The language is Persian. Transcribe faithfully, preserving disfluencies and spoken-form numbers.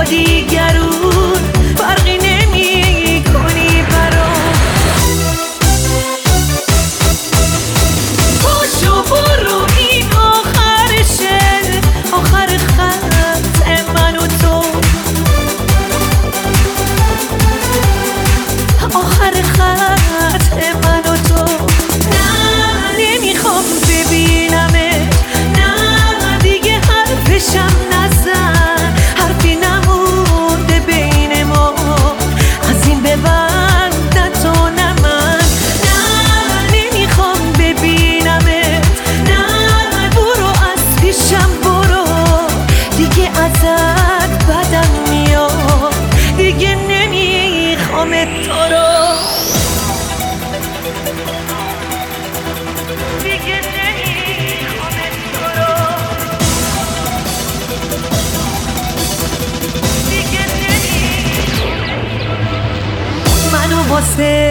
دیگرون فرقی نمی کنی برام. پاشو برو این آخرشه، آخر خط من و تو، آخر خط من و تو. نه نمیخوام ببینمت، نه دیگه حرفشم نزن، حرفی نمونده بین ما از این به بعد نه تو نه من. نه نمیخوام ببینمت، نه برو از پیشم برو، دیگه ازت بدم میاد، دیگه نمیخوامت تو رو، دیگه نمیخوامت تو رو، دیگه نمیخوامت. منو واسه